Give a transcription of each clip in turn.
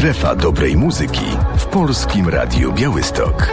Strefa dobrej muzyki w Polskim Radiu Białystok.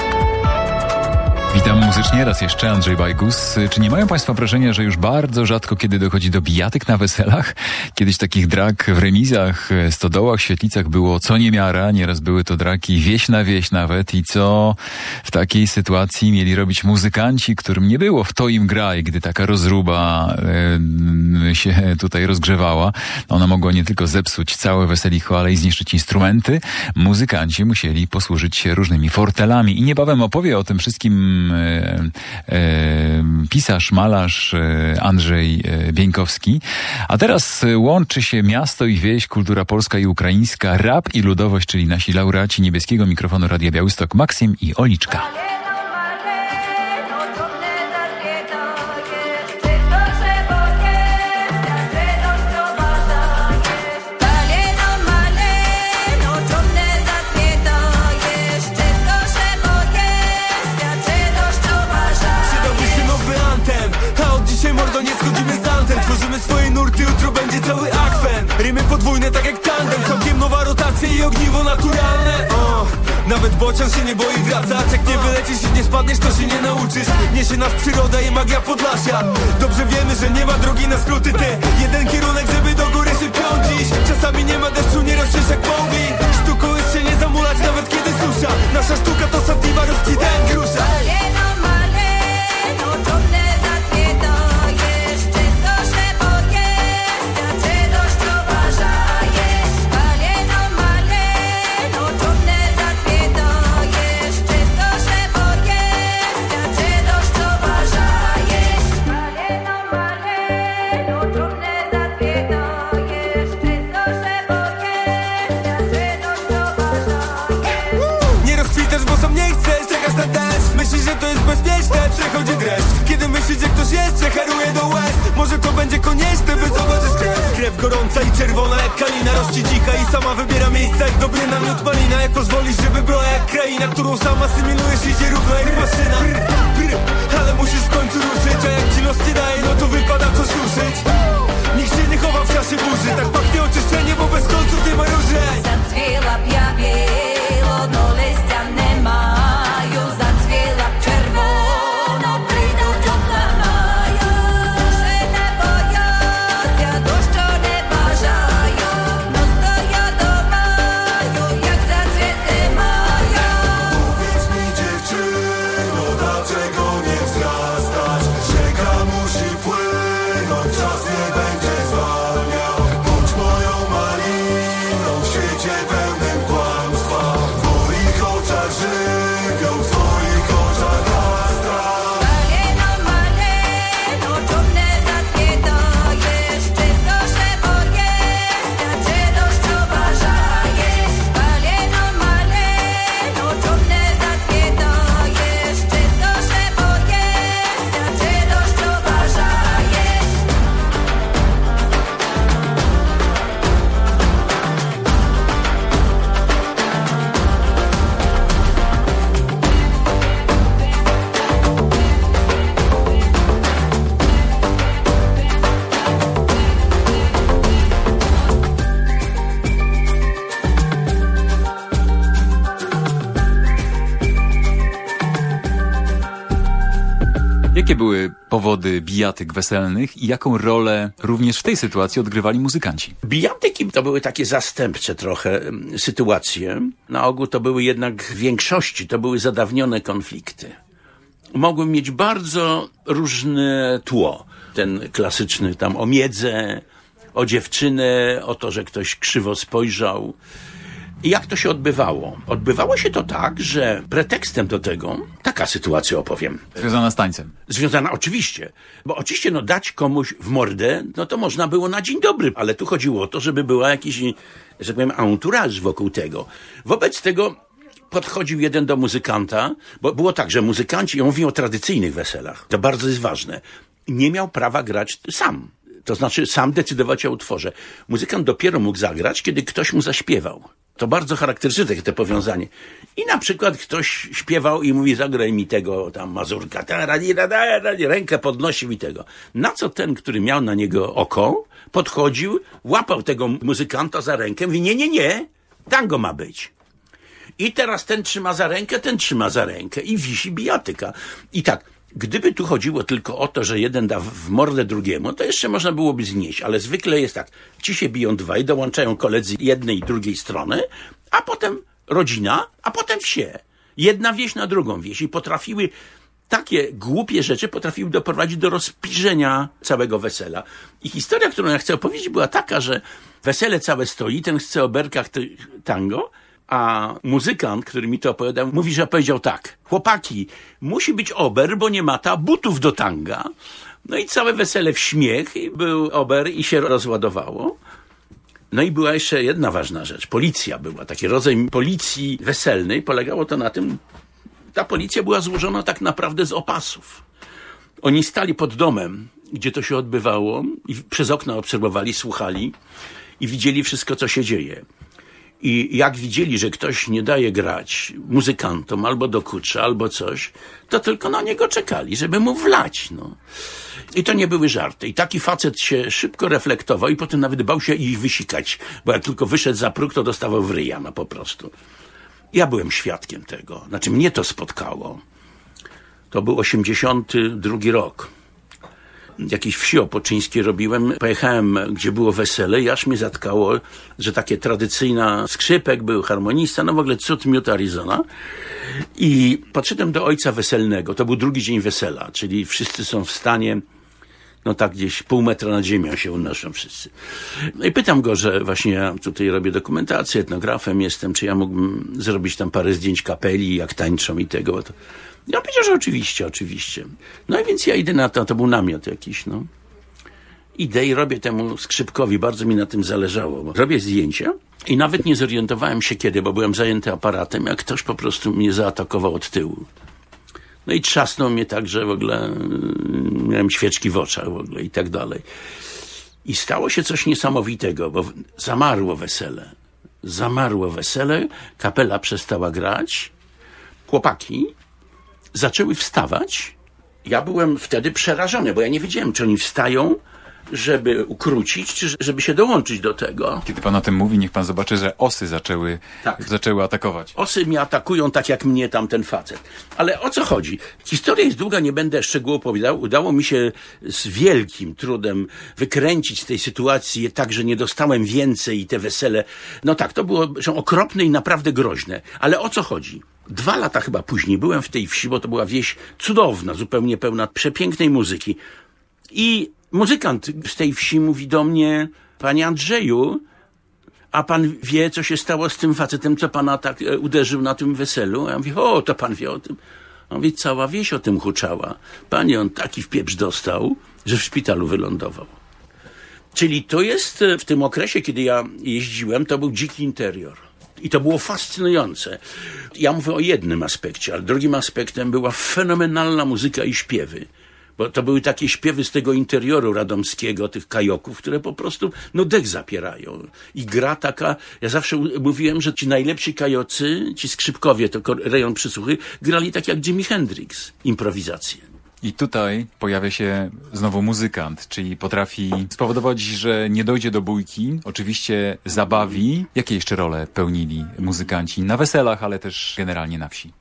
Witam muzycznie raz jeszcze, Andrzej Bajgus. Czy nie mają Państwo wrażenia, że już bardzo rzadko kiedy dochodzi do bijatyk na weselach? Kiedyś takich drag w remizach, stodołach, świetlicach było co niemiara. Nieraz były to draki wieś na wieś nawet. I co w takiej sytuacji mieli robić muzykanci, którym nie było w to im gra, i gdy taka rozruba się tutaj rozgrzewała, ona mogła nie tylko zepsuć całe weselicho, ale i zniszczyć instrumenty. Muzykanci musieli posłużyć się różnymi fortelami. I niebawem opowie o tym wszystkim pisarz, malarz Andrzej Bieńkowski. A teraz łączy się miasto i wieś, kultura polska i ukraińska, rap i ludowość, czyli nasi laureaci niebieskiego mikrofonu Radia Białystok, Maksym i Oliczka. Tworzymy swoje nurty, jutro będzie cały akwen. Rymy podwójne tak jak tandem, całkiem nowa rotacja i ogniwo naturalne. Nawet bocian się nie boi wracać. Jak nie wylecisz i nie spadniesz, to się nie nauczysz. Niesie nas przyroda i magia Podlasia. Dobrze wiemy, że nie ma drogi na skróty. Jeden kierunek, żeby do góry się piądzić. Czasami nie ma deszczu, nie rośniesz jak Bowie. Sztuką jest się nie zamulać, nawet kiedy susza. Nasza sztuka to sativa, rozkwitań grusza. Myślisz, że to jest bezpieczne, przechodzi dreszcz. Kiedy myślisz, że ktoś jeszcze haruje do łez, może to będzie konieczne, by zobaczyć krew. Krew gorąca i czerwona jak kalina, rości dzika i sama wybiera miejsca jak dobry namiot malina. Jak pozwolisz, żeby była jak kraina, którą sam asymilujesz, idzie równo jak maszyna. Ale musisz w końcu ruszyć, a jak ci los nie daje, no to wypada coś ruszyć. Nikt się nie chowa w czasie burzy, tak pachnie oczyszczenie, bo bez końców nie ma różej. Zacwiela bielo, no liścia nie mają. Zacwiela czerwono, przyjdą ciepła maja. Suszone bojacja, deszczu nie bażają. No stoja do maju, jak zacwiesty maja. Powiedz mi dziewczyno, dlaczego nie wzrastać? Rzeka musi płynąć, czas nie będzie zwalniał. Bądź moją maliną w świecie pełnym kłamstwa. W moich oczach żywioł, w twoich oczach astrał. Maleno, czumne zacwieta, jeszcze stosze bojeścia, czy deszczu bażajesz. Maleno, czumne zacwieta, jeszcze stosze bojeścia, czy deszczu bażajesz. Jakie były powody bijatyk weselnych i jaką rolę również w tej sytuacji odgrywali muzykanci? Bijatyki to były takie zastępcze trochę sytuacje. Na ogół to były jednak w większości, to były zadawnione konflikty. Mogły mieć bardzo różne tło. Ten klasyczny tam o miedzę, o dziewczynę, o to, że ktoś krzywo spojrzał. I jak to się odbywało? Odbywało się to tak, że pretekstem do tego, taka sytuacja opowiem. Związana z tańcem. Związana oczywiście, bo oczywiście dać komuś w mordę, to można było na dzień dobry, ale tu chodziło o to, żeby była jakiś, że tak powiem, entourage wokół tego. Wobec tego podchodził jeden do muzykanta, bo było tak, że muzykanci, ja mówię o tradycyjnych weselach, to bardzo jest ważne, nie miał prawa grać sam. To znaczy sam decydować o utworze. Muzykant dopiero mógł zagrać, kiedy ktoś mu zaśpiewał. To bardzo charakterystyczne to powiązanie. I na przykład ktoś śpiewał i mówi, zagraj mi tego tam Mazurka, rękę podnosił i tego. Na co ten, który miał na niego oko, podchodził, łapał tego muzykanta za rękę, mówi, nie, Tango ma być. I teraz ten trzyma za rękę, ten trzyma za rękę i wisi bijatyka. I tak, gdyby tu chodziło tylko o to, że jeden da w mordę drugiemu, to jeszcze można byłoby znieść, ale zwykle jest tak, ci się biją dwaj, dołączają koledzy jednej i drugiej strony, a potem rodzina, a potem wsie. Jedna wieś na drugą wieś i potrafiły takie głupie rzeczy potrafiły doprowadzić do rozpirzenia całego wesela. I historia, którą ja chcę opowiedzieć, była taka, że wesele całe stoi, ten chce o berkach tango, a muzykant, który mi to opowiadał, mówi, że powiedział tak: chłopaki, musi być ober, bo nie ma ta butów do tanga. No i całe wesele w śmiech, i był ober i się rozładowało. No i była jeszcze jedna ważna rzecz. Policja była, taki rodzaj policji weselnej. Polegało to na tym, ta policja była złożona tak naprawdę z opasów. Oni stali pod domem, gdzie to się odbywało i przez okna obserwowali, słuchali i widzieli wszystko, co się dzieje. I jak widzieli, że ktoś nie daje grać muzykantom albo dokucza, albo coś, to tylko na niego czekali, żeby mu wlać, no. I to nie były żarty. I taki facet się szybko reflektował i potem nawet bał się ich wysikać, bo jak tylko wyszedł za próg, to dostawał w ryja, no po prostu. Ja byłem świadkiem tego. Znaczy mnie to spotkało. To był 82 rok. Jakieś wsi opoczyńskie robiłem. Pojechałem, gdzie było wesele i aż mnie zatkało, że takie tradycyjna skrzypek był, harmonista, no w ogóle cud miód Arizona. I podszedłem do ojca weselnego. To był drugi dzień wesela, czyli wszyscy są w stanie, no tak gdzieś pół metra nad ziemią się unoszą wszyscy. No i pytam go, że właśnie ja tutaj robię dokumentację, etnografem jestem, czy ja mógłbym zrobić tam parę zdjęć kapeli, jak tańczą i tego. To ja powiedział, że oczywiście. No i więc ja idę na to był namiot jakiś, no. Idę i robię temu skrzypkowi, bardzo mi na tym zależało, bo robię zdjęcia i nawet nie zorientowałem się kiedy, bo byłem zajęty aparatem, jak ktoś po prostu mnie zaatakował od tyłu. No i trzasnął mnie tak, że w ogóle miałem świeczki w oczach w ogóle i tak dalej. I stało się coś niesamowitego, bo zamarło wesele, kapela przestała grać, chłopaki zaczęły wstawać. Ja byłem wtedy przerażony, bo ja nie wiedziałem, czy oni wstają, żeby ukrócić, czy żeby się dołączyć do tego. Kiedy pan o tym mówi, niech pan zobaczy, że osy zaczęły atakować. Osy mnie atakują tak, jak mnie tamten facet. Ale o co chodzi? Historia jest długa, nie będę szczegółów opowiadał. Udało mi się z wielkim trudem wykręcić z tej sytuacji tak, że nie dostałem więcej i te wesele. No tak, to było okropne i naprawdę groźne. Ale o co chodzi? 2 lata chyba później byłem w tej wsi, bo to była wieś cudowna, zupełnie pełna przepięknej muzyki. I muzykant z tej wsi mówi do mnie: panie Andrzeju, a pan wie, co się stało z tym facetem, co pana tak uderzył na tym weselu? A ja mówię: o, to pan wie o tym. A on mówi: cała wieś o tym huczała. Panie, on taki w pieprz dostał, że w szpitalu wylądował. Czyli to jest w tym okresie, kiedy ja jeździłem, to był dziki interior. I to było fascynujące. Ja mówię o jednym aspekcie, ale drugim aspektem była fenomenalna muzyka i śpiewy. Bo to były takie śpiewy z tego interioru radomskiego, tych kajoków, które po prostu, no, dech zapierają. I gra taka, ja zawsze mówiłem, że ci najlepsi kajocy, ci skrzypkowie, to rejon Przysłuchy, grali tak jak Jimi Hendrix, improwizację. I tutaj pojawia się znowu muzykant, czyli potrafi spowodować, że nie dojdzie do bójki, oczywiście zabawi. Jakie jeszcze role pełnili muzykanci na weselach, ale też generalnie na wsi?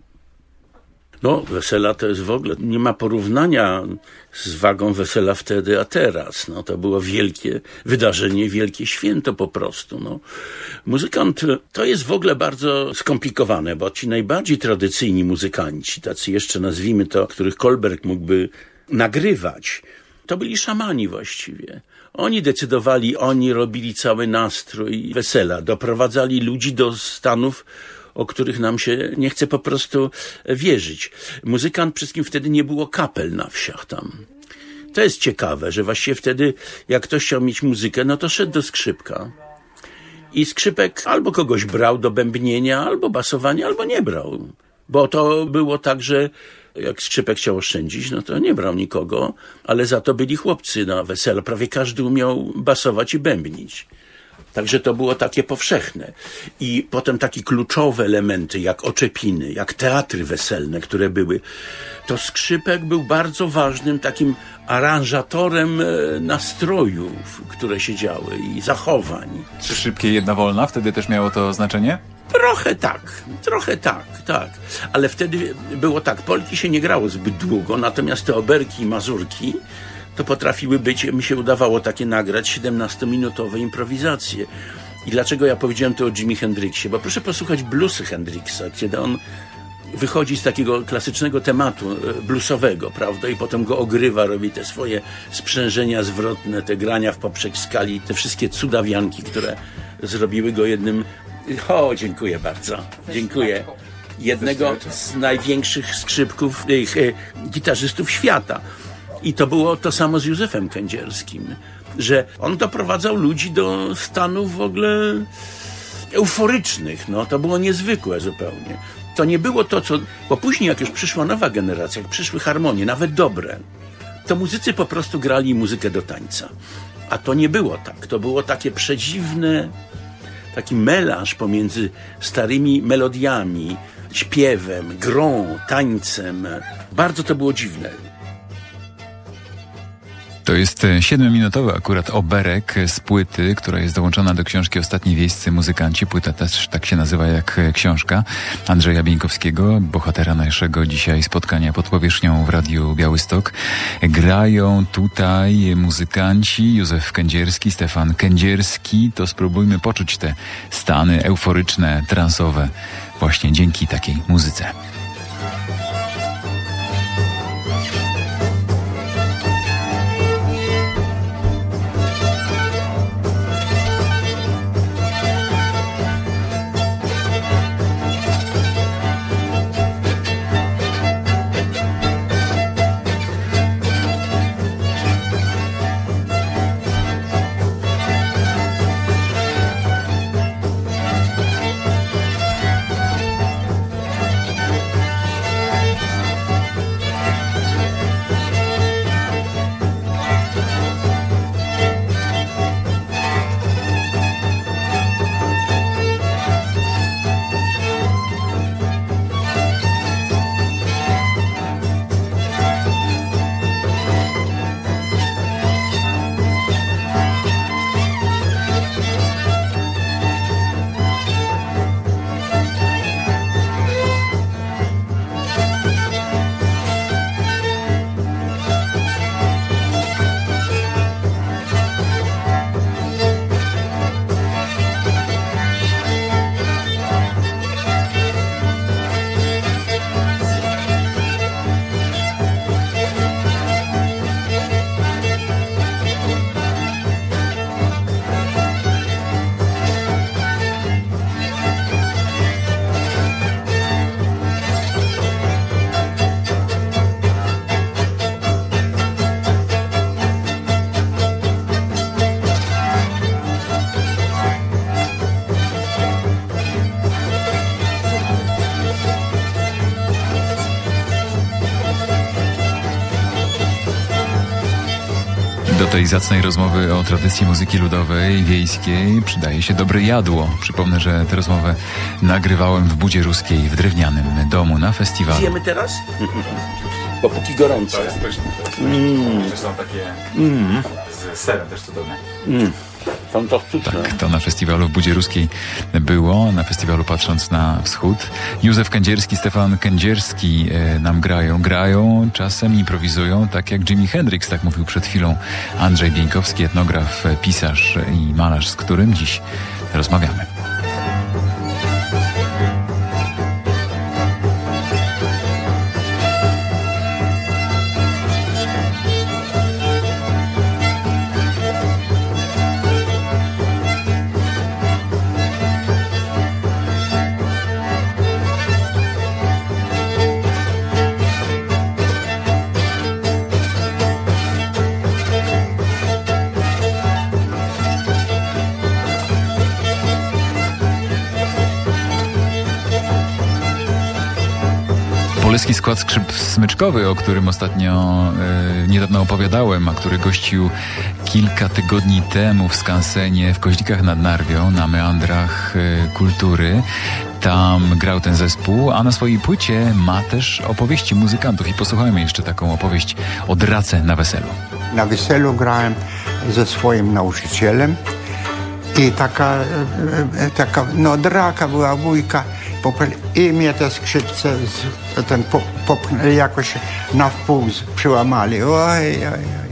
No, wesela to jest w ogóle, nie ma porównania z wagą wesela wtedy a teraz. No, to było wielkie wydarzenie, wielkie święto po prostu. No. Muzykant to jest w ogóle bardzo skomplikowane, bo ci najbardziej tradycyjni muzykanci, tacy jeszcze nazwijmy to, których Kolberg mógłby nagrywać, to byli szamani właściwie. Oni decydowali, oni robili cały nastrój wesela, doprowadzali ludzi do stanów, o których nam się nie chce po prostu wierzyć. Muzykant, przede wszystkim wtedy nie było kapel na wsiach tam. To jest ciekawe, że właściwie wtedy, jak ktoś chciał mieć muzykę, no to szedł do skrzypka. I skrzypek albo kogoś brał do bębnienia, albo basowania, albo nie brał. Bo to było tak, że jak skrzypek chciał oszczędzić, no to nie brał nikogo, ale za to byli chłopcy na weselu. Prawie każdy umiał basować i bębnić. Także to było takie powszechne. I potem takie kluczowe elementy, jak oczepiny, jak teatry weselne, które były, to skrzypek był bardzo ważnym takim aranżatorem nastrojów, które się działy i zachowań. Trzy szybkie, jedna wolna, wtedy też miało to znaczenie? Trochę tak. Ale wtedy było tak, polki się nie grało zbyt długo, natomiast te oberki i mazurki to potrafiły być, mi się udawało takie nagrać, 17-minutowe improwizacje. I dlaczego ja powiedziałem to o Jimi Hendrixie? Bo proszę posłuchać bluesy Hendrixa, kiedy on wychodzi z takiego klasycznego tematu bluesowego, prawda? I potem go ogrywa, robi te swoje sprzężenia zwrotne, te grania w poprzek skali, te wszystkie cudawianki, które zrobiły go jednym... O, dziękuję bardzo. Dziękuję. Jednego z największych skrzypków, gitarzystów świata. I to było to samo z Józefem Kędzierskim, że on doprowadzał ludzi do stanów w ogóle euforycznych. No, to było niezwykłe zupełnie. To nie było to, co... Bo później, jak już przyszła nowa generacja, jak przyszły harmonie, nawet dobre, to muzycy po prostu grali muzykę do tańca. A to nie było tak. To było takie przedziwne, taki melanż pomiędzy starymi melodiami, śpiewem, grą, tańcem. Bardzo to było dziwne. To jest 7-minutowy akurat oberek z płyty, która jest dołączona do książki Ostatni wiejscy muzykanci. Płyta też tak się nazywa jak książka Andrzeja Bieńkowskiego, bohatera naszego dzisiaj spotkania pod powierzchnią w Radiu Białystok. Grają tutaj muzykanci Józef Kędzierski, Stefan Kędzierski. To spróbujmy poczuć te stany euforyczne, transowe właśnie dzięki takiej muzyce. Do tej zacnej rozmowy o tradycji muzyki ludowej, wiejskiej przydaje się dobre jadło. Przypomnę, że tę rozmowę nagrywałem w Budzie Ruskiej, w drewnianym domu na festiwalu. Zjemy teraz? Bo póki gorąco. To jest pyszne. Są takie z serem też cudowne. Fantastyczne. Tak, to na festiwalu w Budzie Ruskiej było, na festiwalu Patrząc na Wschód. Józef Kędzierski, Stefan Kędzierski nam grają, czasem improwizują, tak jak Jimi Hendrix, tak mówił przed chwilą Andrzej Bieńkowski, etnograf, pisarz i malarz, z którym dziś rozmawiamy. Poleski skład skrzyp smyczkowy, o którym ostatnio niedawno opowiadałem, a który gościł kilka tygodni temu w skansenie w Koźlikach nad Narwią na meandrach kultury. Tam grał ten zespół, a na swojej płycie ma też opowieści muzykantów i posłuchajmy jeszcze taką opowieść o drace na weselu. Na weselu grałem ze swoim nauczycielem i taka draka była, wujka, i mnie te skrzypce jakoś na wpół przyłamali. Oj.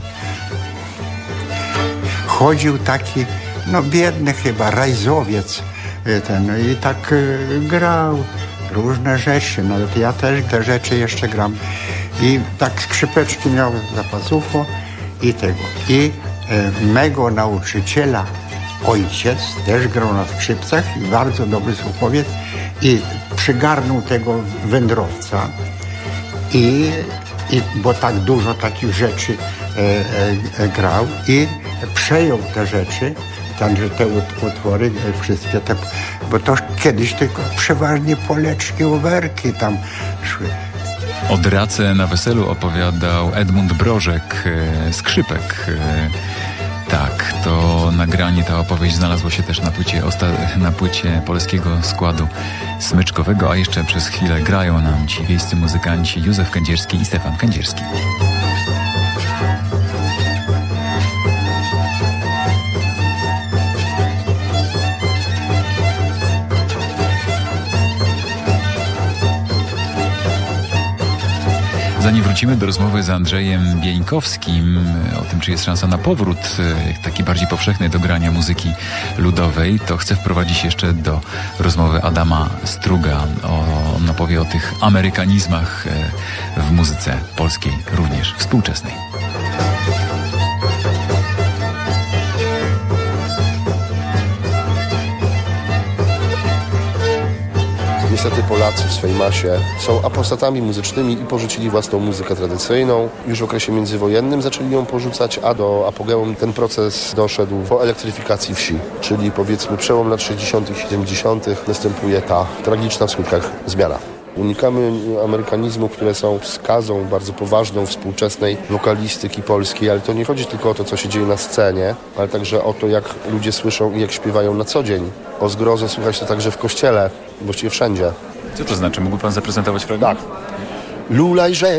Chodził taki, biedny chyba, rajzowiec i tak grał różne rzeczy, nawet ja też te rzeczy jeszcze gram. I tak skrzypeczki miał za pazufą i tego. I mego nauczyciela ojciec też grał na skrzypcach i bardzo dobry słuchowiec i przygarnął tego wędrowca bo tak dużo takich rzeczy grał i przejął te rzeczy, te utwory wszystkie te, bo to kiedyś tylko przeważnie poleczki, owerki tam szły. O drace na weselu opowiadał Edmund Brożek, skrzypek. Tak, to nagranie, ta opowieść znalazło się też na płycie Poleskiego Składu Smyczkowego, a jeszcze przez chwilę grają nam ci wiejscy muzykanci Józef Kędzierski i Stefan Kędzierski. Zanim wrócimy do rozmowy z Andrzejem Bieńkowskim o tym, czy jest szansa na powrót taki bardziej powszechny do grania muzyki ludowej, to chcę wprowadzić jeszcze do rozmowy Adama Struga. On opowie o tych amerykanizmach w muzyce polskiej, również współczesnej. Niestety Polacy w swojej masie są apostatami muzycznymi i porzucili własną muzykę tradycyjną. Już w okresie międzywojennym zaczęli ją porzucać, a do apogeum ten proces doszedł po elektryfikacji wsi. Czyli powiedzmy przełom lat 60. i 70. następuje ta tragiczna w skutkach zmiana. Unikamy amerykanizmów, które są skazą bardzo poważną współczesnej wokalistyki polskiej, ale to nie chodzi tylko o to, co się dzieje na scenie, ale także o to, jak ludzie słyszą i jak śpiewają na co dzień. O zgrozę słychać to także w kościele, właściwie wszędzie. Co to znaczy? Mógłby pan zaprezentować fragment? Tak. Lulajże,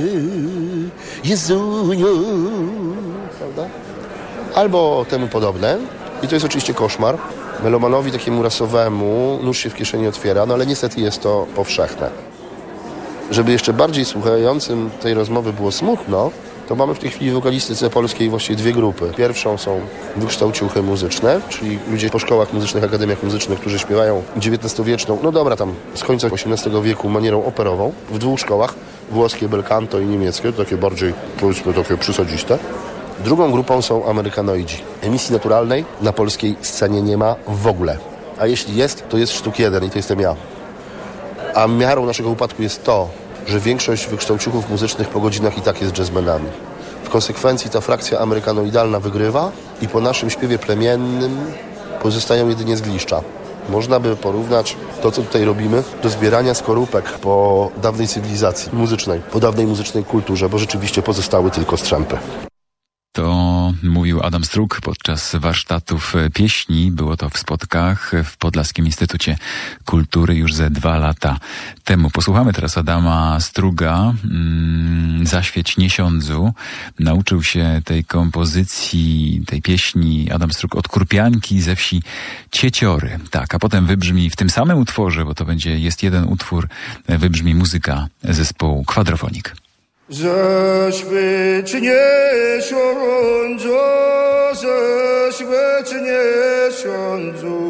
Jezuniu, prawda? Albo temu podobne. I to jest oczywiście koszmar. Melomanowi takiemu rasowemu nóż się w kieszeni otwiera, ale niestety jest to powszechne. Żeby jeszcze bardziej słuchającym tej rozmowy było smutno, to mamy w tej chwili w wokalistyce polskiej właściwie dwie grupy. Pierwszą są wykształciuchy muzyczne, czyli ludzie po szkołach muzycznych, akademiach muzycznych, którzy śpiewają XIX-wieczną, tam z końca XVIII wieku manierą operową, w dwóch szkołach, włoskie bel canto i niemieckie, takie bardziej, powiedzmy, takie przysadziste. Drugą grupą są amerykanoidzi. Emisji naturalnej na polskiej scenie nie ma w ogóle. A jeśli jest, to jest sztuk jeden i to jestem ja. A miarą naszego upadku jest to, że większość wykształciuchów muzycznych po godzinach i tak jest jazzmenami. W konsekwencji ta frakcja amerykanoidalna wygrywa i po naszym śpiewie plemiennym pozostają jedynie zgliszcza. Można by porównać to, co tutaj robimy, do zbierania skorupek po dawnej cywilizacji muzycznej, po dawnej muzycznej kulturze, bo rzeczywiście pozostały tylko strzępy. To mówił Adam Strug podczas warsztatów pieśni. Było to w Spodkach w Podlaskim Instytucie Kultury już ze 2 lata temu. Posłuchamy teraz Adama Struga, Zaświeć niesiądzu. Nauczył się tej kompozycji, tej pieśni Adam Strug od kurpianki ze wsi Cieciory. Tak, a potem wybrzmi w tym samym utworze, bo to jest jeden utwór, wybrzmi muzyka zespołu Kwadrofonik. Zaświeć niesiądzu, zaświeć niesiądzu,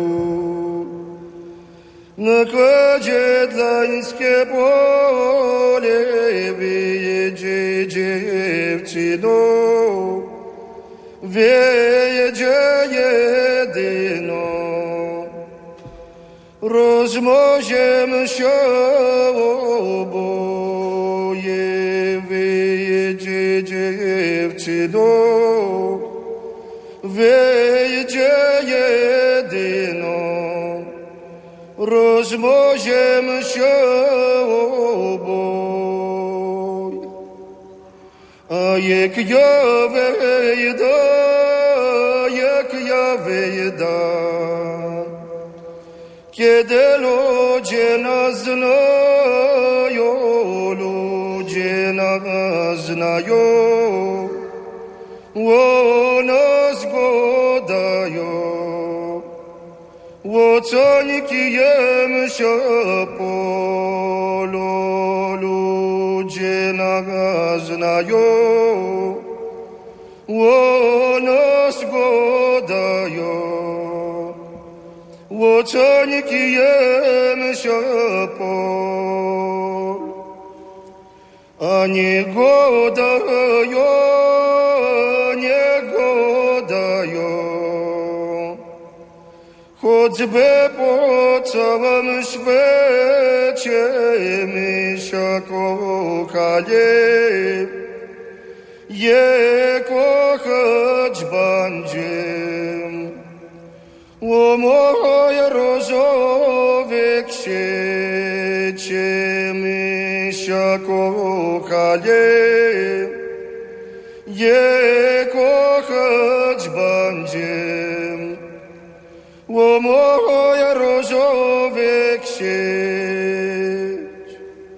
na kładzie dlańskie pole wyjedzie dziewczyno, wyjedzie jedyno, rozmoziem się oboje. Wyjedzie dziewczyno, wyjedzie jedyno, rozmoziem się oboje. як я вийда, kiedy ludzie nas znają, nas godają, conikiem się polu, ludzie nas znają, nas godają, conikiem się polu, a nie godają, choćby po całym świecie my się kochali, je kochać będziemy. O moje różowe księcie my się kochali, je kochać będziemy. O moje różowe księć.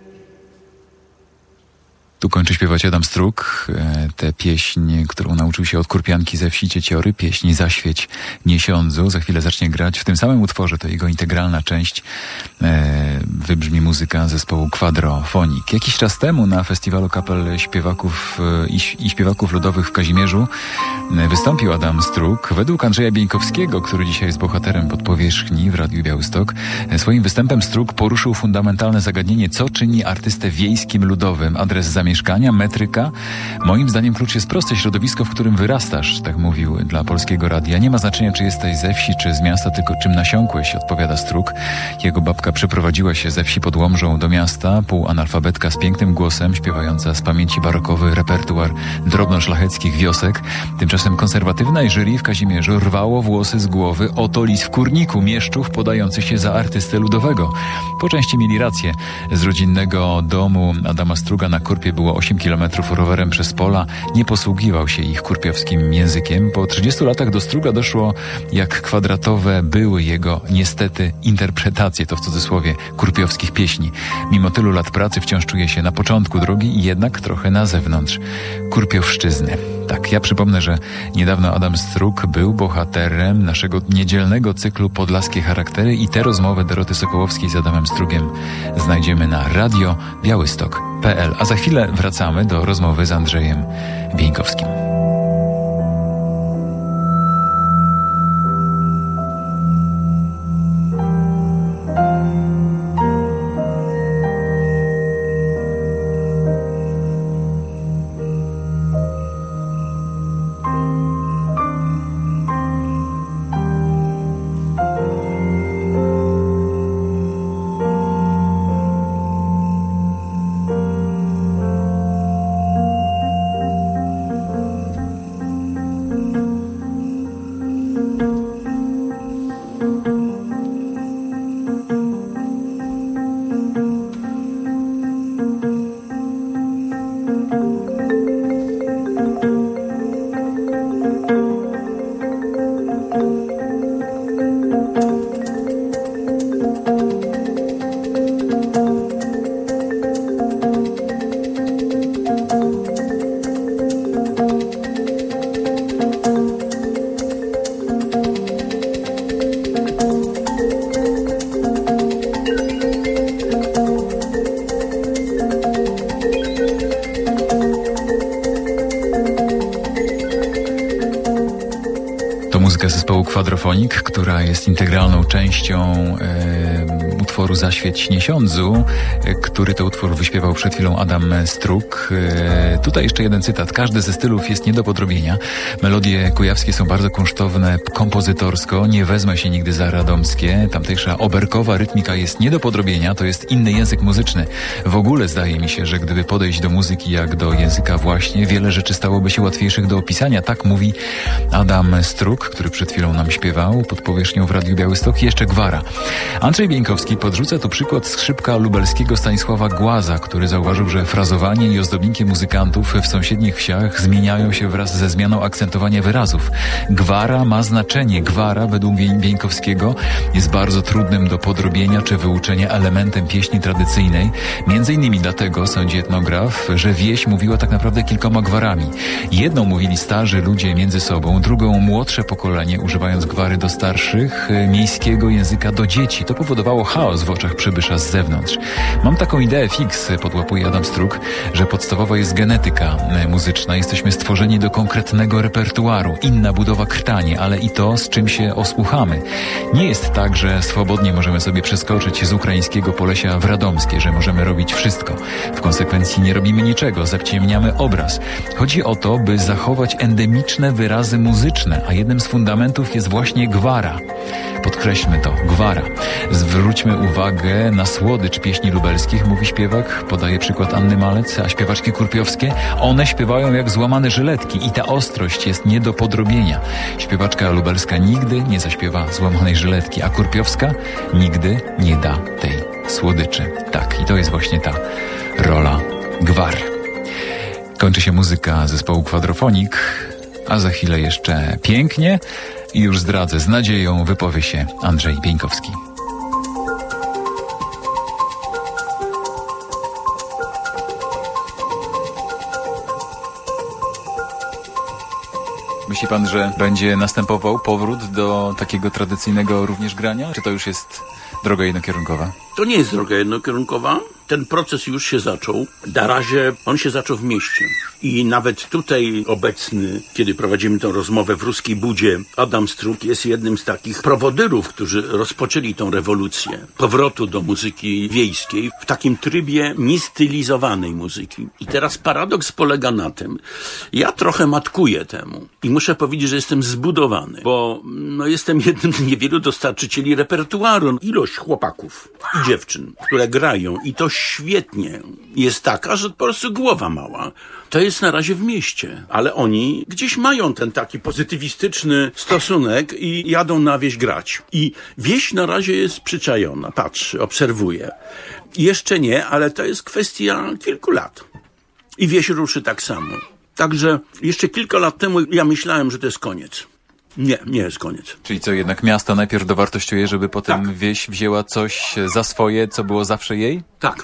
Tu kończy śpiewać Adam Struk. Tę pieśń, którą nauczył się od kurpianki ze wsi Cieciory, pieśń Zaświeć Niesiądzu. Za chwilę zacznie grać w tym samym utworze, to jego integralna część. Wybrzmi muzyka zespołu Quadrofonik. Jakiś czas temu na festiwalu kapel śpiewaków i śpiewaków ludowych w Kazimierzu wystąpił Adam Struk. Według Andrzeja Bieńkowskiego, który dzisiaj jest bohaterem Podpowierzchni w Radiu Białystok, swoim występem Struk poruszył fundamentalne zagadnienie, co czyni artystę wiejskim ludowym. Adres zamieszkania, metryka. Moim zdaniem klucz jest prosty. Środowisko, w którym wyrastasz, tak mówił dla Polskiego Radia. Nie ma znaczenia, czy jesteś ze wsi, czy z miasta, tylko czym nasiąkłeś, odpowiada Struk. Jego babka przeprowadziła się ze wsi pod Łomżą do miasta, półanalfabetka z pięknym głosem, śpiewająca z pamięci barokowy repertuar drobnoszlacheckich wiosek. Tymczasem konserwatywne jury w Kazimierzu rwało włosy z głowy. Oto lis w kurniku mieszczów podający się za artystę ludowego. Po części mieli rację. Z rodzinnego domu Adama Struga na Kurpie było 8 kilometrów rowerem przez pola. Nie posługiwał się ich kurpiowskim językiem. Po 30 latach do Struga doszło, jak kwadratowe były jego, niestety, interpretacje, to w cudzysłowie, kurpiowskich pieśni. Mimo tylu lat pracy wciąż czuje się na początku drogi i jednak trochę na zewnątrz kurpiowszczyzny. Tak, ja przypomnę, że niedawno Adam Struk był bohaterem naszego niedzielnego cyklu Podlaskie Charaktery i tę rozmowę Doroty Sokołowskiej z Adamem Strugiem znajdziemy na radiobiałystok.pl. A za chwilę wracamy do rozmowy z Andrzejem Bieńkowskim. Muzyka zespołu Quadrofonik, która jest integralną częścią utworu Zaświeć Niesiądzu, który to utwór wyśpiewał przed chwilą Adam Struk. Tutaj jeszcze jeden cytat. Każdy ze stylów jest nie do podrobienia. Melodie kujawskie są bardzo kunsztowne kompozytorsko. Nie wezmę się nigdy za radomskie. Tamtejsza oberkowa rytmika jest nie do podrobienia. To jest inny język muzyczny. W ogóle zdaje mi się, że gdyby podejść do muzyki jak do języka właśnie, wiele rzeczy stałoby się łatwiejszych do opisania. Tak mówi Adam Struk, który przed chwilą nam śpiewał pod powierzchnią w Radiu Białystok i jeszcze gwara. Andrzej Bieńkowski podrzuca tu przykład skrzypka lubelskiego Stanisława Głaza, który zauważył, że frazowanie i ozdobniki muzykantów w sąsiednich wsiach zmieniają się wraz ze zmianą akcentowania wyrazów. Gwara ma znaczenie. Gwara, według Bieńkowskiego, jest bardzo trudnym do podrobienia czy wyuczenia elementem pieśni tradycyjnej. Między innymi dlatego, sądzi etnograf, że wieś mówiła tak naprawdę kilkoma gwarami. Jedną mówili starzy ludzie między sobą, drugą młodsze pokolenie, używając gwary do starszych, miejskiego języka do dzieci. To powodowało chaos w oczach przybysza z zewnątrz. Mam taką ideę fix, podłapuje Adam Struk, że podstawowa jest genetyka muzyczna. Jesteśmy stworzeni do konkretnego repertuaru. Inna budowa krtanie, ale i to, z czym się osłuchamy. Nie jest tak, że swobodnie możemy sobie przeskoczyć z ukraińskiego Polesia w radomskie, że możemy robić wszystko. W konsekwencji nie robimy niczego, zaciemniamy obraz. Chodzi o to, by zachować endemiczne wyrazy muzyczne, a jednym z fundamentów jest właśnie gwara. Podkreślmy to, gwara. Zwróćmy uwagę na słodycz pieśni lubelskich, mówi śpiewak, podaje przykład Anny Malec, a śpiewaczki kurpiowskie, one śpiewają jak złamane żyletki i ta ostrość jest nie do podrobienia. Śpiewaczka lubelska nigdy nie zaśpiewa złamanej żyletki, a kurpiowska nigdy nie da tej słodyczy. Tak, i to jest właśnie ta rola gwar. Kończy się muzyka zespołu Kwadrofonik, a za chwilę jeszcze pięknie i już zdradzę, z nadzieją wypowie się Andrzej Bieńkowski. Myśli pan, że będzie następował powrót do takiego tradycyjnego również grania? Czy to już jest droga jednokierunkowa? To nie jest droga jednokierunkowa. Ten proces już się zaczął. Na razie on się zaczął w mieście. I nawet tutaj obecny, kiedy prowadzimy tę rozmowę w Ruskiej Budzie, Adam Struk jest jednym z takich prowodyrów, którzy rozpoczęli tą rewolucję powrotu do muzyki wiejskiej w takim trybie niestylizowanej muzyki. I teraz paradoks polega na tym, ja trochę matkuję temu i muszę powiedzieć, że jestem zbudowany, bo jestem jednym z niewielu dostarczycieli repertuaru. Ilość chłopaków i dziewczyn, które grają i to świetnie, jest taka, że po prostu głowa mała. To jest na razie w mieście, ale oni gdzieś mają ten taki pozytywistyczny stosunek i jadą na wieś grać. I wieś na razie jest przyczajona, patrzy, obserwuje. Jeszcze nie, ale to jest kwestia kilku lat. I wieś ruszy tak samo. Także jeszcze kilka lat temu ja myślałem, że to jest koniec. Nie jest koniec. Czyli co, jednak miasto najpierw dowartościuje, żeby potem Tak. wieś wzięła coś za swoje, co było zawsze jej? Tak.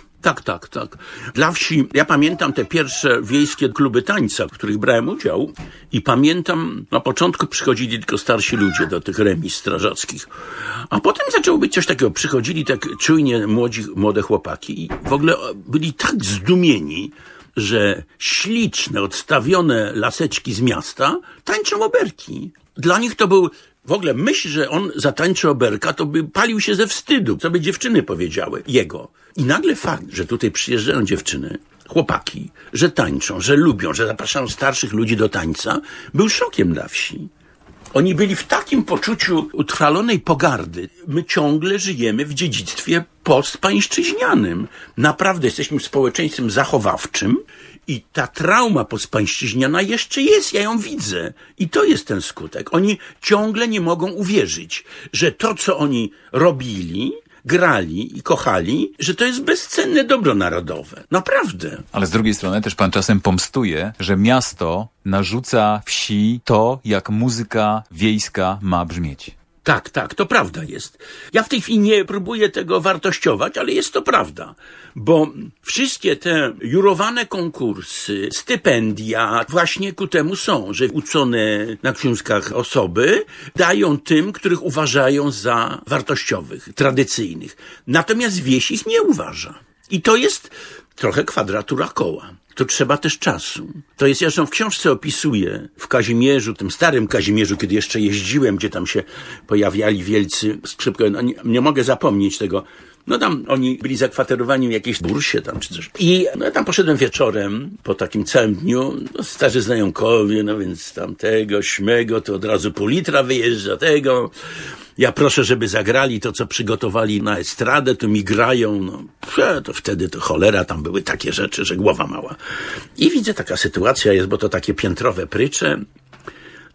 Dla wsi, ja pamiętam te pierwsze wiejskie kluby tańca, w których brałem udział i pamiętam, na początku przychodzili tylko starsi ludzie do tych remiz strażackich, a potem zaczęło być coś takiego, przychodzili tak czujnie młode chłopaki i w ogóle byli tak zdumieni, że śliczne, odstawione laseczki z miasta tańczą oberki. Dla nich to był w ogóle myśl, że on zatańczy oberka, to by palił się ze wstydu, co by dziewczyny powiedziały jego. I nagle fakt, że tutaj przyjeżdżają dziewczyny, chłopaki, że tańczą, że lubią, że zapraszają starszych ludzi do tańca, był szokiem dla wsi. Oni byli w takim poczuciu utrwalonej pogardy. My ciągle żyjemy w dziedzictwie postpańszczyźnianym. Naprawdę jesteśmy społeczeństwem zachowawczym i ta trauma postpańszczyźniana jeszcze jest, ja ją widzę. I to jest ten skutek. Oni ciągle nie mogą uwierzyć, że to, co oni robili, grali i kochali, że to jest bezcenne dobro narodowe. Naprawdę. Ale z drugiej strony też pan czasem pomstuje, że miasto narzuca wsi to, jak muzyka wiejska ma brzmieć. Tak, to prawda jest. Ja w tej chwili nie próbuję tego wartościować, ale jest to prawda. Bo wszystkie te jurowane konkursy, stypendia właśnie ku temu są, że uczone na książkach osoby dają tym, których uważają za wartościowych, tradycyjnych. Natomiast wieś ich nie uważa. I to jest trochę kwadratura koła. To trzeba też czasu. To jest, ja zresztą w książce opisuję w Kazimierzu, tym starym Kazimierzu, kiedy jeszcze jeździłem, gdzie tam się pojawiali wielcy skrzypkowie. No, nie mogę zapomnieć tego. No tam oni byli zakwaterowani w jakiejś bursie tam czy coś. I ja tam poszedłem wieczorem, po takim całym dniu, starzy znajomkowie, no więc tam tego, śmego, to od razu pół litra wyjeżdża tego. Ja proszę, żeby zagrali to, co przygotowali na estradę, to mi grają, no, to wtedy to cholera, tam były takie rzeczy, że głowa mała. I widzę, taka sytuacja jest, bo to takie piętrowe prycze.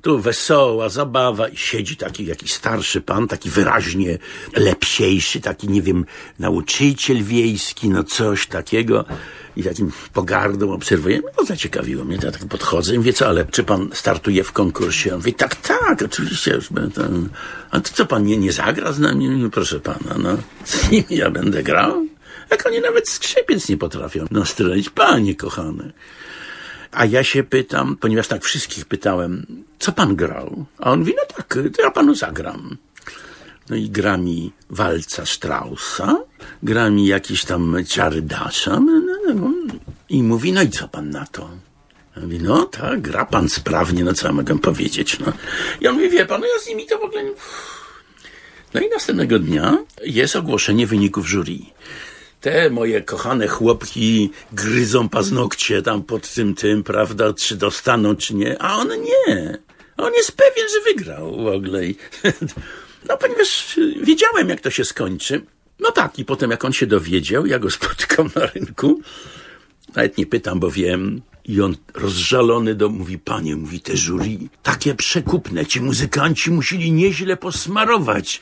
Tu wesoła zabawa i siedzi taki jakiś starszy pan, taki wyraźnie lepsiejszy, taki, nie wiem, nauczyciel wiejski, no coś takiego. I takim pogardą obserwuję. No zaciekawiło mnie, to ja tak podchodzę i mówię, co, ale czy pan startuje w konkursie? On mówi, tak, oczywiście już będę. A to co, pan nie zagra z nami? No, proszę pana, no, z nimi ja będę grał? Jak oni nawet skrzypiec nie potrafią nastroić, panie kochane. A ja się pytam, ponieważ tak wszystkich pytałem, co pan grał? A on mówi, no tak, to ja panu zagram. No i gra mi walca Straussa, gra mi jakieś tam Czardasza, i mówi, no i co pan na to? Ja mówię, no tak, gra pan sprawnie, no co ja mogę powiedzieć, no. I on mówi, wie pan, no ja z nimi to w ogóle nie... No i następnego dnia jest ogłoszenie wyników jury. Te moje kochane chłopki gryzą paznokcie tam pod tym, prawda, czy dostaną, czy nie, a on nie. On jest pewien, że wygrał w ogóle. No, ponieważ wiedziałem, jak to się skończy. No tak, i potem jak on się dowiedział, ja go spotykam na rynku, nawet nie pytam, bo wiem, i on rozżalony mówi, panie, mówi, te jury, takie przekupne, ci muzykanci musieli nieźle posmarować.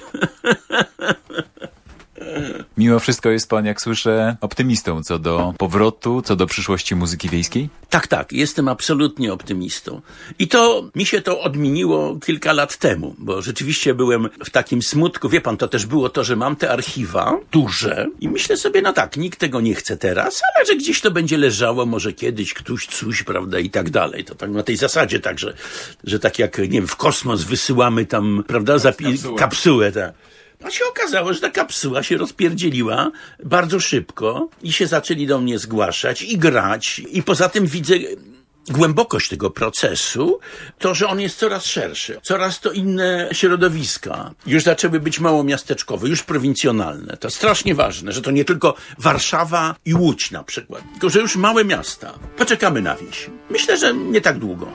Mimo wszystko jest pan, jak słyszę, optymistą co do powrotu, co do przyszłości muzyki wiejskiej? Tak, jestem absolutnie optymistą. I to mi się to odmieniło kilka lat temu, bo rzeczywiście byłem w takim smutku. Wie pan, to też było to, że mam te archiwa duże i myślę sobie, no tak, nikt tego nie chce teraz, ale że gdzieś to będzie leżało, może kiedyś ktoś coś, prawda, i tak dalej. To tak na tej zasadzie, tak, że tak jak, nie wiem, w kosmos wysyłamy tam, prawda, kapsułę, tak. A się okazało, że ta kapsuła się rozpierdzieliła bardzo szybko i się zaczęli do mnie zgłaszać i grać. I poza tym widzę głębokość tego procesu, to, że on jest coraz szerszy. Coraz to inne środowiska. Już zaczęły być mało miasteczkowe, już prowincjonalne. To strasznie ważne, że to nie tylko Warszawa i Łódź na przykład, tylko że już małe miasta. Poczekamy na wieś. Myślę, że nie tak długo.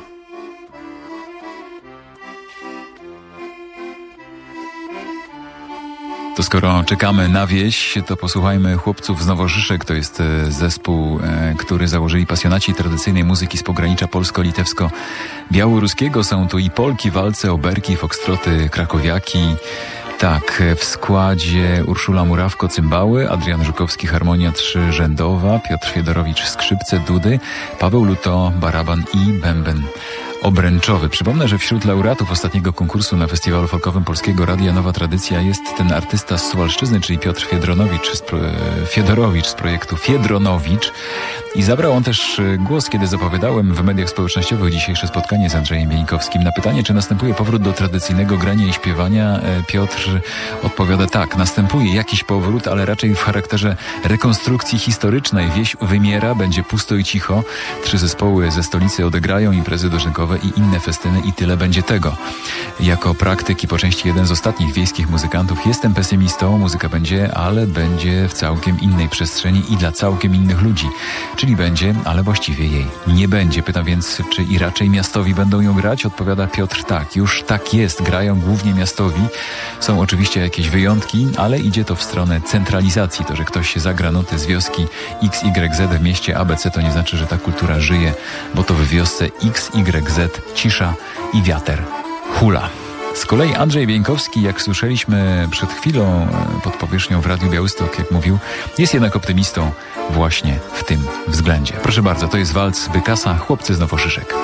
To skoro czekamy na wieś, to posłuchajmy chłopców z Noworzyszek. To jest zespół, który założyli pasjonaci tradycyjnej muzyki z pogranicza polsko-litewsko-białoruskiego. Są tu i polki, walce, oberki, foxtroty, krakowiaki. Tak, w składzie Urszula Murawko cymbały, Adrian Żukowski harmonia trzyrzędowa, Piotr Fiedorowicz skrzypce, dudy, Paweł Luto baraban i bęben obręczowy. Przypomnę, że wśród laureatów ostatniego konkursu na Festiwalu Folkowym Polskiego Radia Nowa Tradycja jest ten artysta z Suwalszczyzny, czyli Piotr Fiedorowicz z projektu Fiedronowicz. I zabrał on też głos, kiedy zapowiadałem w mediach społecznościowych dzisiejsze spotkanie z Andrzejem Bieńkowskim. Na pytanie, czy następuje powrót do tradycyjnego grania i śpiewania, Piotr odpowiada tak, następuje jakiś powrót, ale raczej w charakterze rekonstrukcji historycznej. Wieś wymiera, będzie pusto i cicho. 3 zespoły ze stolicy odegrają imprezy dożynkowe i inne festyny i tyle będzie tego. Jako praktyk i po części jeden z ostatnich wiejskich muzykantów jestem pesymistą. Muzyka będzie, ale będzie w całkiem innej przestrzeni i dla całkiem innych ludzi. Czyli będzie, ale właściwie jej nie będzie. Pytam więc, czy i raczej miastowi będą ją grać? Odpowiada Piotr, tak, już tak jest. Grają głównie miastowi. Są oczywiście jakieś wyjątki, ale idzie to w stronę centralizacji. To, że ktoś zagra nuty z wioski XYZ w mieście ABC, to nie znaczy, że ta kultura żyje, bo to w wiosce XYZ cisza i wiater hula. Z kolei Andrzej Bieńkowski, jak słyszeliśmy przed chwilą pod powierzchnią w Radiu Białystok, jak mówił, jest jednak optymistą właśnie w tym względzie. Proszę bardzo, to jest walc Bykasa, chłopcy z Noworzyszek.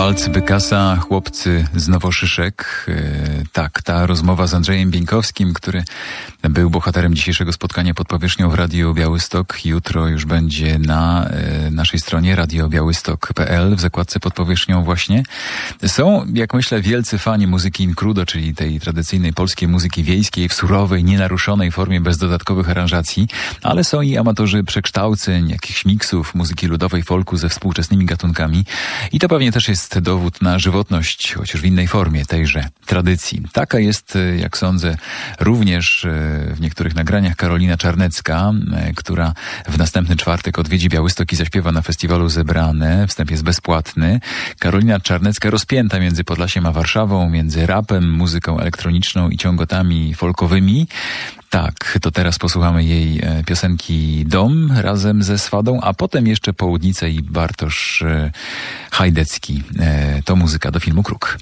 Walc Bykasa, chłopcy z Nowoszyszek. Tak, ta rozmowa z Andrzejem Bieńkowskim, który był bohaterem dzisiejszego spotkania pod powierzchnią w Radiu Białystok. Jutro już będzie na naszej stronie radiobiałystok.pl w zakładce pod powierzchnią właśnie. Są, jak myślę, wielcy fani muzyki incrudo, czyli tej tradycyjnej polskiej muzyki wiejskiej w surowej, nienaruszonej formie bez dodatkowych aranżacji, ale są i amatorzy przekształceń, jakichś miksów muzyki ludowej, folku ze współczesnymi gatunkami. I to pewnie też jest dowód na żywotność, chociaż w innej formie tejże tradycji. Taka jest, jak sądzę, również w niektórych nagraniach Karolina Czarnecka, która w następny czwartek odwiedzi Białystok i zaśpiewa na festiwalu Zebrane. Wstęp jest bezpłatny. Karolina Czarnecka rozpięta między Podlasiem a Warszawą, między rapem, muzyką elektroniczną i ciągotami folkowymi. Tak, to teraz posłuchamy jej piosenki Dom razem ze Swadą, a potem jeszcze Południce i Bartosz Hajdecki. To muzyka do filmu Kruk.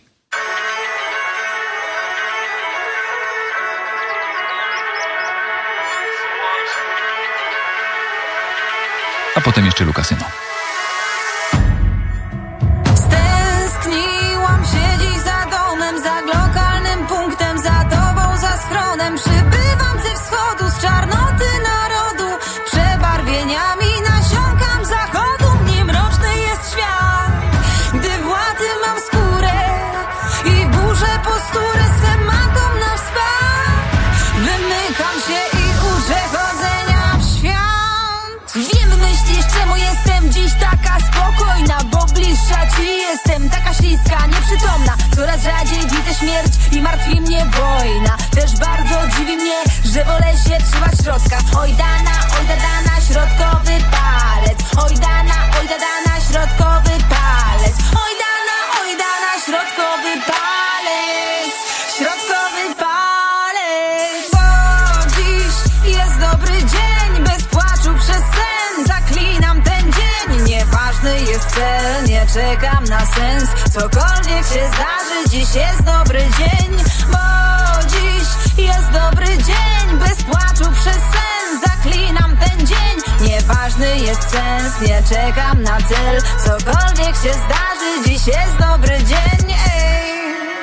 A potem jeszcze Lukasyno. Stęskniłam się dziś za domem, za lokalnym punktem, za tobą, za schronem. Przybywam ze wschodu, z czarnoty narodu, przebarwieniami nasiąkam zachodu. Mnie mroczny jest świat, gdy władzy mam skórę i burzę posturę z tematą na wspak. Wymykam się i uczę chodzenia w świat. Wiem, myślisz, czemu jestem dziś taka spokojna, bo bliższa ci jestem, taka śliska, nieprzytomna. Coraz rzadziej widzę śmierć i martwi mnie wojna. Też bardzo dziwi mnie, że wolę się trzymać środka. Oj dana, środkowy palec. Oj dana, środkowy palec. Oj dana, środkowy palec. Środkowy palec. Bo dziś jest dobry dzień, bez płaczu przez sen. Zaklinam ten dzień, nieważny jest cel. Nie czekam na sens, cokolwiek się zdarzy. Dziś jest dobry dzień, bo dziś jest dobry dzień. Bez płaczu przez sen, zaklinam ten dzień. Nieważny jest sens, nie czekam na cel. Cokolwiek się zdarzy, dziś jest dobry dzień. Ej.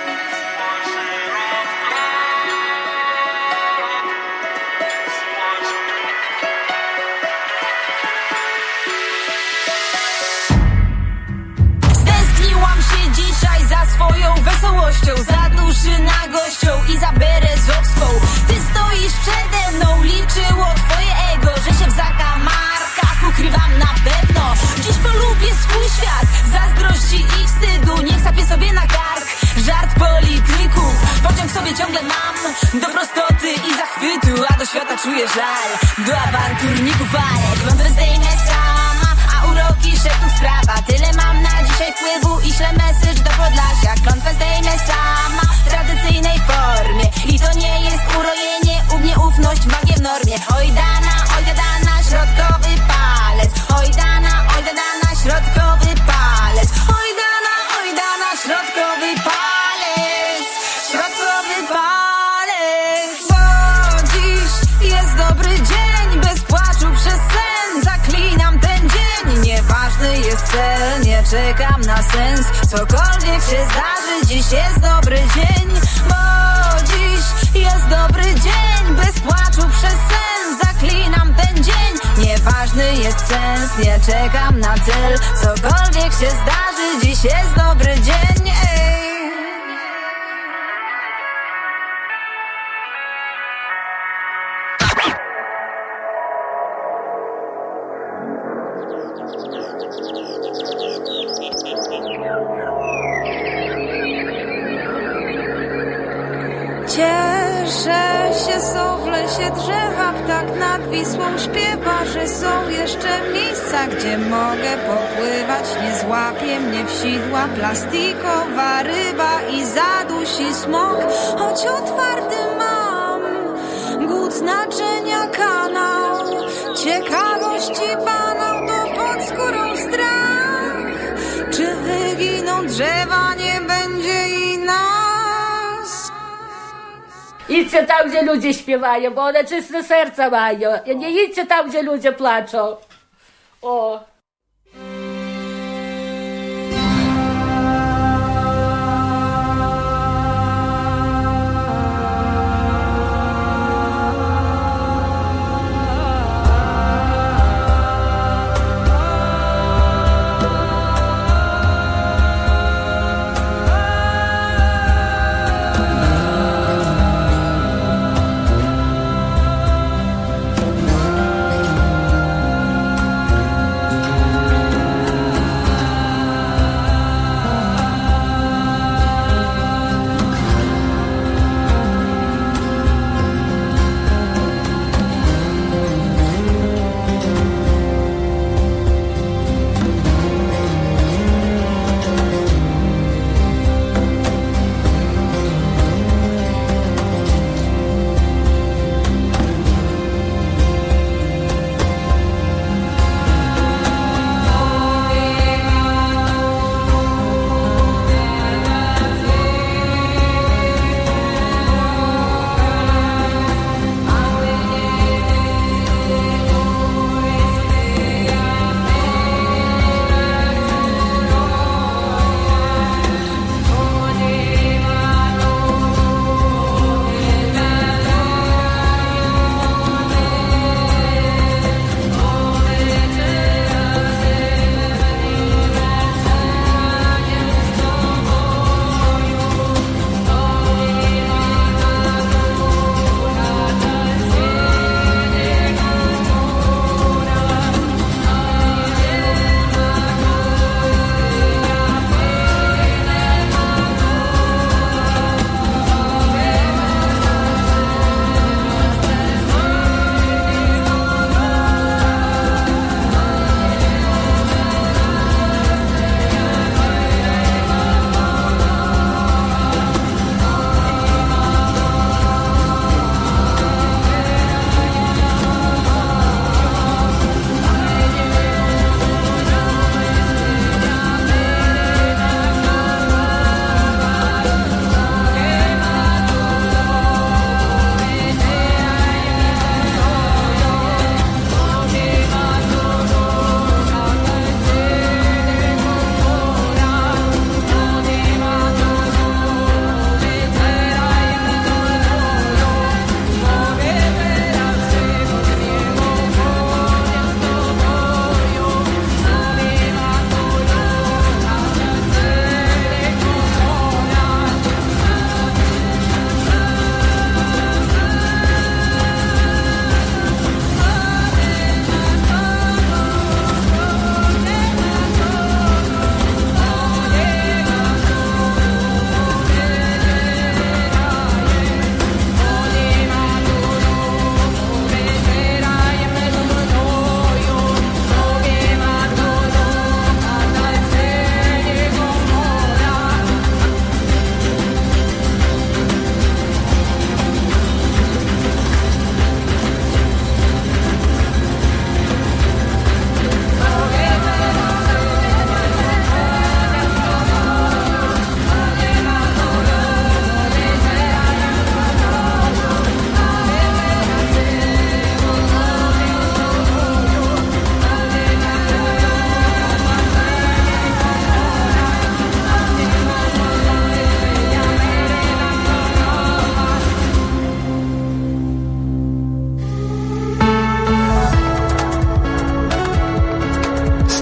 Swoją wesołością, za Duszynagością i za Berezowską. Ty stoisz przede mną, liczyło twoje ego, że się w zakamarkach ukrywam na pewno. Dziś polubię swój świat, zazdrości i wstydu. Niech sapie sobie na kark żart polityków. Pociąg sobie ciągle mam do prostoty i zachwytu, a do świata czuję żal, do awanturników, ale klątwę zdejmę sama, a uroki szeptów sprawa. Tyle mam na dzisiaj wpływu i ślę message do Podlasia. Klątwę zdejmę sama w tradycyjnej formie i to nie jest urojenie, u mnie ufność magię w normie. Oj dana, środkowy palec. Oj dana, środkowy palec. Oj dana, środkowy palec. Środkowy palec. Bo dziś jest dobry dzień, bez płaczu przez sen. Zaklinam ten dzień, nieważny jest cel. Nie czekam na sens, cokolwiek się zdarzy. Dziś jest dobry dzień, bo dziś jest dobry dzień. Bez płaczu przez sen, zaklinam ten dzień. Nieważny jest sens, nie czekam na cel. Cokolwiek się zdarzy, dziś jest dobry dzień. Ej. Cieszę się, są w lesie drzewa, ptak nad Wisłą śpiewa, że są jeszcze miejsca, gdzie mogę popływać. Nie złapie mnie w sidła plastikowa ryba i zadusi smok, choć otwarty mam głód znaczenia kanał. Ciekawości banał to pod skórą strach. Czy wyginą drzewa, nie będzie i nas. Idźcie tam, gdzie ludzie śpiewają, bo one czyste serca mają. Nie idźcie tam, gdzie ludzie płaczą. O.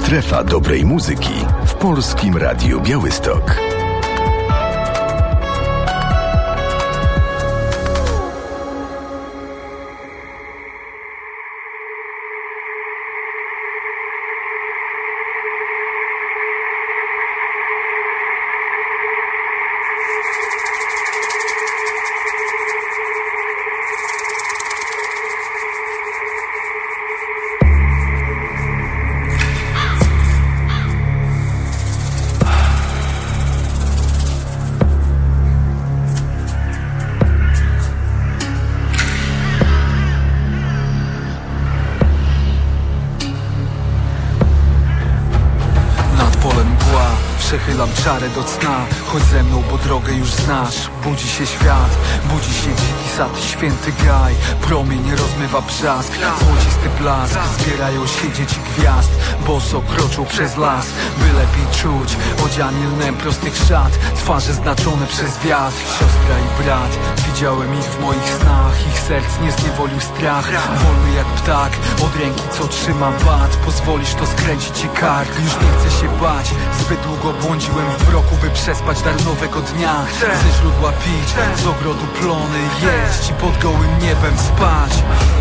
Strefa dobrej muzyki w Polskim Radiu Białystok. Przechylam czarę do cna, chodź ze mną, bo drogę już znasz. Budzi się świat, budzi się dziki sad, święty gaj. Promień rozmywa brzask, złocisty blask. Zbierają się dzieci gwiazd, boso kroczą przez las. By lepiej czuć, odziani lnem prostych szat. Twarze znaczone przez wiatr, siostra i brat. Widziałem ich w moich snach, ich serc nie zniewolił strach. Wolny jak ptak, od ręki co trzyma bat. Pozwolisz to skręcić ci kark, już nie chcę się bać. Zbyt długo błądziłem w mroku, by przespać dar nowego dnia. Ze źródła pić, z ogrodu plony jeść i pod gołym niebem spać.